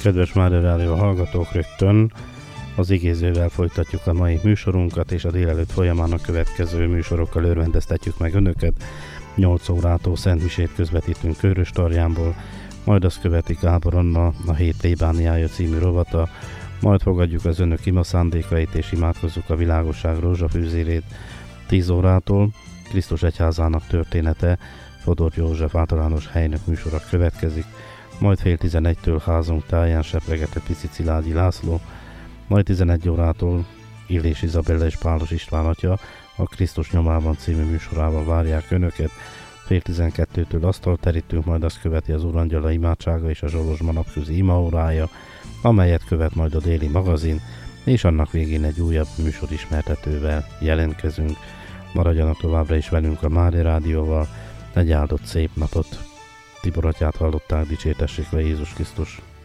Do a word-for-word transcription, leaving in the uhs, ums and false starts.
Kedves Mária Rádió hallgatók, rögtön az igézővel folytatjuk a mai műsorunkat, és a délelőtt folyamán a következő műsorokkal örvendeztetjük meg önöket. nyolc órától szentmisét közvetítünk Körös-Tarjánból, majd azt követi Gábor Anna a Hét plébániája című rovata, majd fogadjuk az önök ima szándékait és imádkozzuk a világosság rózsafűzérét. tíz órától Krisztus egyházának története, Fodor József általános helynök műsora következik, majd fél tizenegytől házunk táján sepregete Pici Szilágyi László, majd tizenegy órától Illés Izabella és Pálos István atya a Krisztus nyomában című műsorával várják önöket, fél tizenkettőtől asztalt terítünk, majd azt követi az Úrangyala imádsága és a Zsolozsma napközi imaórája, amelyet követ majd a déli magazin, és annak végén egy újabb műsor ismertetővel jelentkezünk. Maradjanak továbbra is velünk a Mária Rádióval, egy áldott szép napot! Tibor atyát hallották, dicsértessék le Jézus Krisztus!